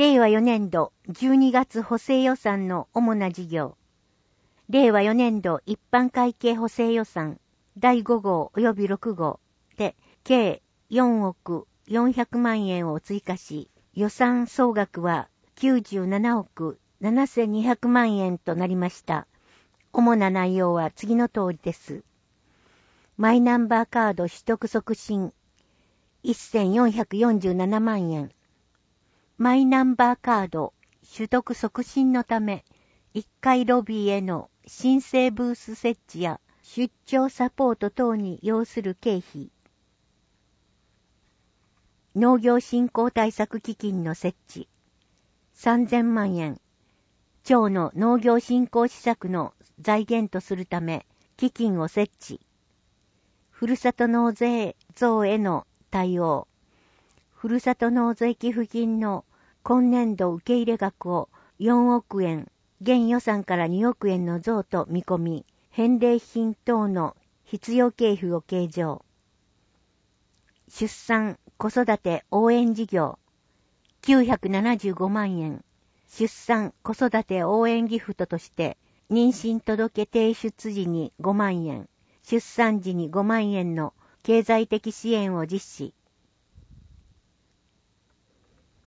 令和4年度12月補正予算の主な事業。令和4年度一般会計補正予算第5号及び6号で計4億400万円を追加し、予算総額は97億7200万円となりました。主な内容は次の通りです。マイナンバーカード取得促進1447万円。マイナンバーカード取得促進のため、1階ロビーへの申請ブース設置や出張サポート等に要する経費。農業振興対策基金の設置3000万円。町の農業振興施策の財源とするため基金を設置。ふるさと納税増への対応。ふるさと納税寄付金の今年度受け入れ額を4億円、現予算から2億円の増と見込み、返礼品等の必要経費を計上。出産・子育て応援事業975万円。出産・子育て応援ギフトとして、妊娠届提出時に5万円、出産時に5万円の経済的支援を実施。